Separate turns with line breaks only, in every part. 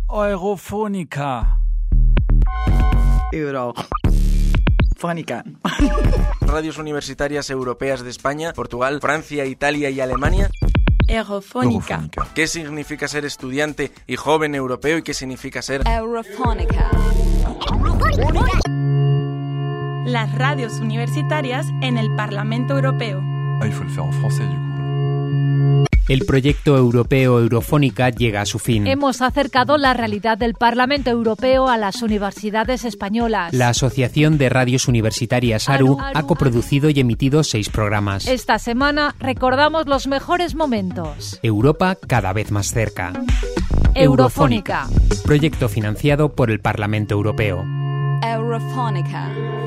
Eurofónica.
Eurofónica.
Radios universitarias europeas de España, Portugal, Francia, Italia y Alemania.
Eurofónica.
¿Qué significa ser estudiante y joven europeo y qué significa ser
Eurofónica?
Las radios universitarias en el Parlamento Europeo.
Ah, il faut le faire en français du coup.
El proyecto europeo Eurofónica llega a su fin.
Hemos acercado la realidad del Parlamento Europeo a las universidades españolas.
La Asociación de Radios Universitarias ARU ha coproducido y emitido 6 programas.
Esta semana recordamos los mejores momentos.
Europa cada vez más cerca.
Eurofónica.
Proyecto financiado por el Parlamento Europeo.
Eurofónica.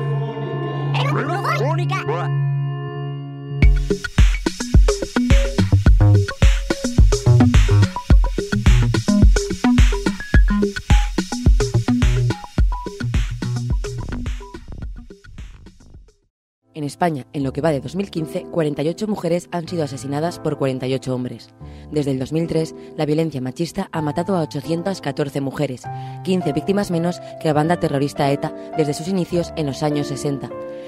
En España, en lo que va de 2015, 48 mujeres han sido asesinadas por 48 hombres. Desde el 2003, la violencia machista ha matado a 814 mujeres, 15 víctimas menos que la banda terrorista ETA desde sus inicios en los años 60.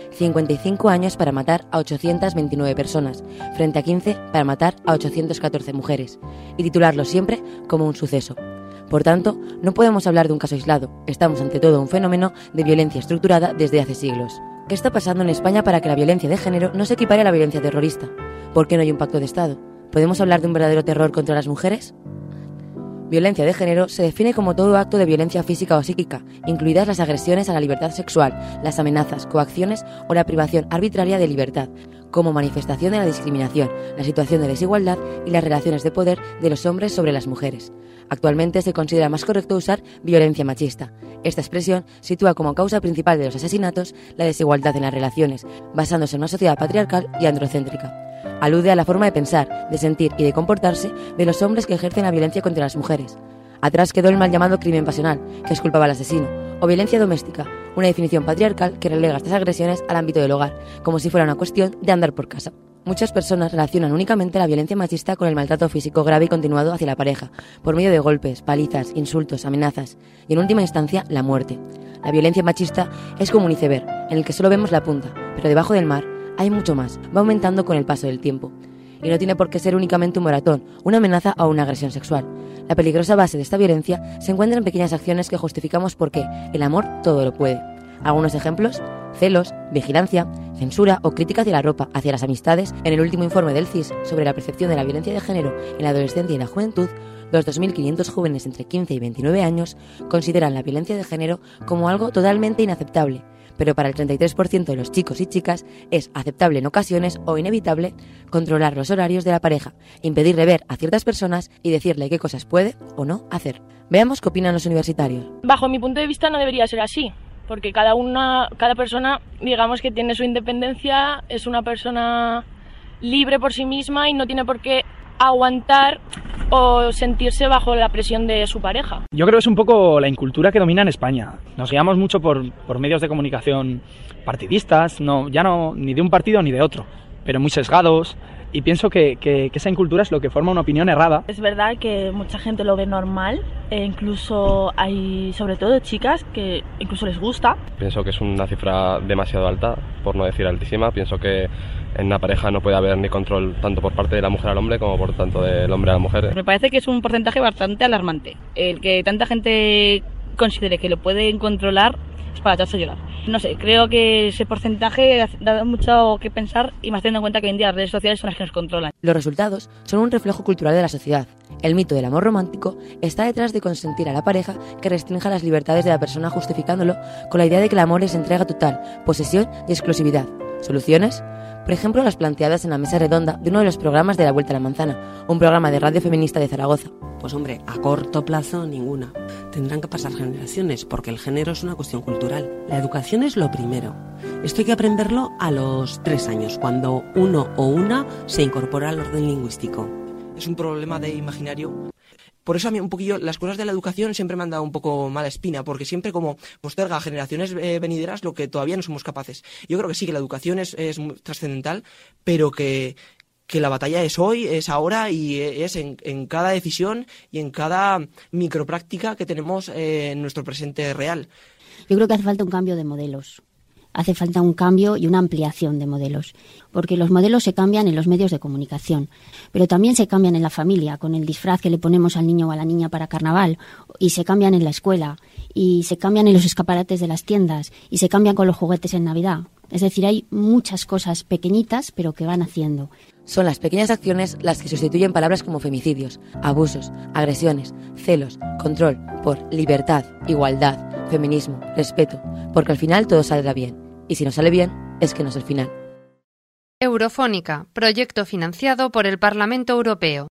55 años para matar a 829 personas, frente a 15 para matar a 814 mujeres, y titularlo siempre como un suceso. Por tanto, no podemos hablar de un caso aislado, estamos ante todo un fenómeno de violencia estructurada desde hace siglos. ¿Qué está pasando en España para que la violencia de género no se equipare a la violencia terrorista? ¿Por qué no hay un pacto de Estado? ¿Podemos hablar de un verdadero terror contra las mujeres? Violencia de género se define como todo acto de violencia física o psíquica, incluidas las agresiones a la libertad sexual, las amenazas, coacciones o la privación arbitraria de libertad, como manifestación de la discriminación, la situación de desigualdad y las relaciones de poder de los hombres sobre las mujeres. Actualmente se considera más correcto usar violencia machista. Esta expresión sitúa como causa principal de los asesinatos la desigualdad en las relaciones, basándose en una sociedad patriarcal y androcéntrica. Alude a la forma de pensar, de sentir y de comportarse de los hombres que ejercen la violencia contra las mujeres. Atrás quedó el mal llamado crimen pasional, que exculpaba al asesino, o violencia doméstica, una definición patriarcal que relega estas agresiones al ámbito del hogar, como si fuera una cuestión de andar por casa. Muchas personas relacionan únicamente la violencia machista con el maltrato físico grave y continuado hacia la pareja, por medio de golpes, palizas, insultos, amenazas y, en última instancia, la muerte. La violencia machista es como un iceberg, en el que solo vemos la punta, pero debajo del mar hay mucho más, va aumentando con el paso del tiempo. Y no tiene por qué ser únicamente un moratón, una amenaza o una agresión sexual. La peligrosa base de esta violencia se encuentra en pequeñas acciones que justificamos porque el amor todo lo puede. Algunos ejemplos: celos, vigilancia, censura o crítica hacia la ropa, hacia las amistades. En el último informe del CIS sobre la percepción de la violencia de género en la adolescencia y la juventud, los 2.500 jóvenes entre 15 y 29 años consideran la violencia de género como algo totalmente inaceptable, pero para el 33% de los chicos y chicas es aceptable en ocasiones o inevitable controlar los horarios de la pareja, impedirle ver a ciertas personas y decirle qué cosas puede o no hacer. Veamos qué opinan los universitarios.
Bajo mi punto de vista no debería ser así, porque cada persona, digamos que tiene su independencia, es una persona libre por sí misma y no tiene por qué aguantar o sentirse bajo la presión de su pareja.
Yo creo que es un poco la incultura que domina en España. Nos guiamos mucho por medios de comunicación partidistas, ya no ni de un partido ni de otro, pero muy sesgados, y pienso que esa incultura es lo que forma una opinión errada.
Es verdad que mucha gente lo ve normal, e incluso hay, sobre todo, chicas que incluso les gusta.
Pienso que es una cifra demasiado alta, por no decir altísima. Pienso que en una pareja no puede haber ni control tanto por parte de la mujer al hombre como por tanto del hombre a la mujer.
Me parece que es un porcentaje bastante alarmante. El que tanta gente considere que lo pueden controlar es para echarse a llorar. No sé, creo que ese porcentaje da mucho que pensar, y más teniendo en cuenta que hoy en día las redes sociales son las que nos controlan.
Los resultados son un reflejo cultural de la sociedad. El mito del amor romántico está detrás de consentir a la pareja que restrinja las libertades de la persona, justificándolo con la idea de que el amor es entrega total, posesión y exclusividad. ¿Soluciones? Por ejemplo, las planteadas en la mesa redonda de uno de los programas de La Vuelta a la Manzana, un programa de radio feminista de Zaragoza.
Pues hombre, a corto plazo ninguna. Tendrán que pasar generaciones, porque el género es una cuestión cultural. La educación es lo primero. Esto hay que aprenderlo a los 3 años, cuando uno o una se incorpora al orden lingüístico.
Es un problema de imaginario. Por eso a mí un poquillo las cosas de la educación siempre me han dado un poco mala espina, porque siempre como posterga a generaciones venideras lo que todavía no somos capaces. Yo creo que sí, que la educación es muy trascendental, pero que que la batalla es hoy, es ahora y es en cada decisión y en cada micropráctica que tenemos en nuestro presente real.
Yo creo que hace falta un cambio de modelos. Hace falta un cambio y una ampliación de modelos, porque los modelos se cambian en los medios de comunicación, pero también se cambian en la familia, con el disfraz que le ponemos al niño o a la niña para carnaval, y se cambian en la escuela, y se cambian en los escaparates de las tiendas, y se cambian con los juguetes en Navidad. Es decir, hay muchas cosas pequeñitas, pero que van haciendo.
Son las pequeñas acciones las que sustituyen palabras como femicidios, abusos, agresiones, celos, control, por libertad, igualdad, feminismo, respeto, porque al final todo saldrá bien. Y si no sale bien, es que no es el final.
Eurofónica, proyecto financiado por el Parlamento Europeo.